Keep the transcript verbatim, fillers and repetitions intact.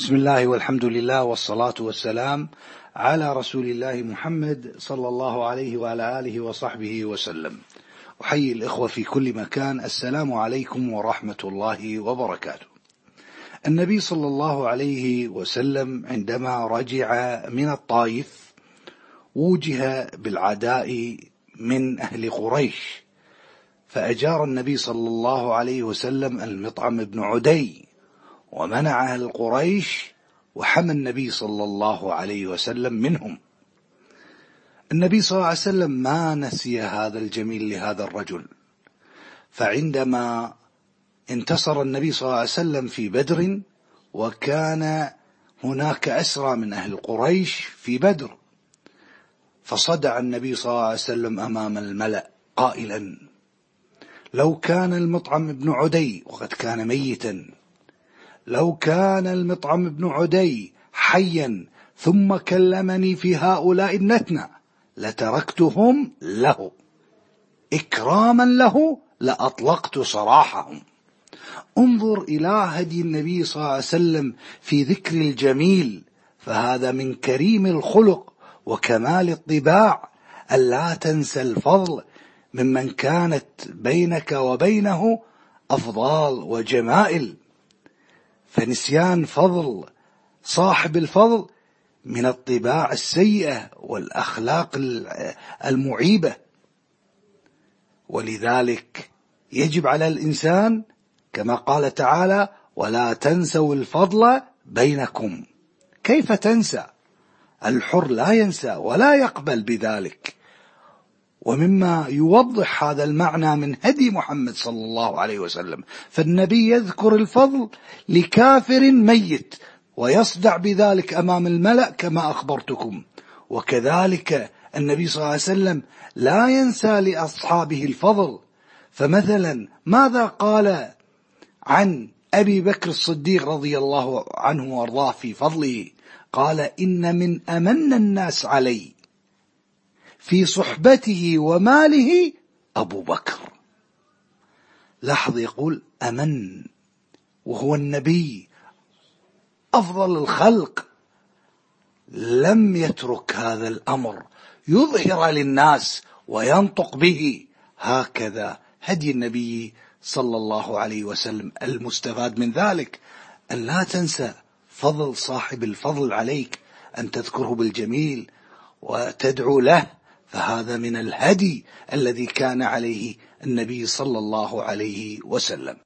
بسم الله والحمد لله والصلاة والسلام على رسول الله محمد صلى الله عليه وعلى آله وصحبه وسلم. أحيي الإخوة في كل مكان، السلام عليكم ورحمة الله وبركاته. النبي صلى الله عليه وسلم عندما رجع من الطائف وجه بالعداء من أهل قريش، فأجار النبي صلى الله عليه وسلم المطعم بن عدي ومنع أهل قريش وحمى النبي صلى الله عليه وسلم منهم. النبي صلى الله عليه وسلم ما نسي هذا الجميل لهذا الرجل، فعندما انتصر النبي صلى الله عليه وسلم في بدر وكان هناك أسرى من أهل قريش في بدر، فصدع النبي صلى الله عليه وسلم أمام الملأ قائلا: لو كان المطعم بن عدي، وقد كان ميتا، لو كان المطعم بن عدي حيا ثم كلمني في هؤلاء النتنة لتركتهم له إكراما له لأطلقت سراحهم. انظر إلى هدي النبي صلى الله عليه وسلم في ذكر الجميل، فهذا من كريم الخلق وكمال الطباع ألا تنسى الفضل ممن كانت بينك وبينه أفضال وجمائل، فنسيان فضل صاحب الفضل من الطباع السيئة والأخلاق المعيبة. ولذلك يجب على الإنسان كما قال تعالى: ولا تنسوا الفضل بينكم. كيف تنسى؟ الحر لا ينسى ولا يقبل بذلك. ومما يوضح هذا المعنى من هدي محمد صلى الله عليه وسلم، فالنبي يذكر الفضل لكافر ميت ويصدع بذلك أمام الملأ كما أخبرتكم، وكذلك النبي صلى الله عليه وسلم لا ينسى لأصحابه الفضل. فمثلا ماذا قال عن أبي بكر الصديق رضي الله عنه وارضاه في فضله؟ قال: إن من أمن الناس علي في صحبته وماله أبو بكر. لاحظ، يقول أمن وهو النبي أفضل الخلق، لم يترك هذا الأمر، يظهر للناس وينطق به. هكذا هدي النبي صلى الله عليه وسلم. المستفاد من ذلك أن لا تنسى فضل صاحب الفضل عليك، أن تذكره بالجميل وتدعو له، فهذا من الهدي الذي كان عليه النبي صلى الله عليه وسلم.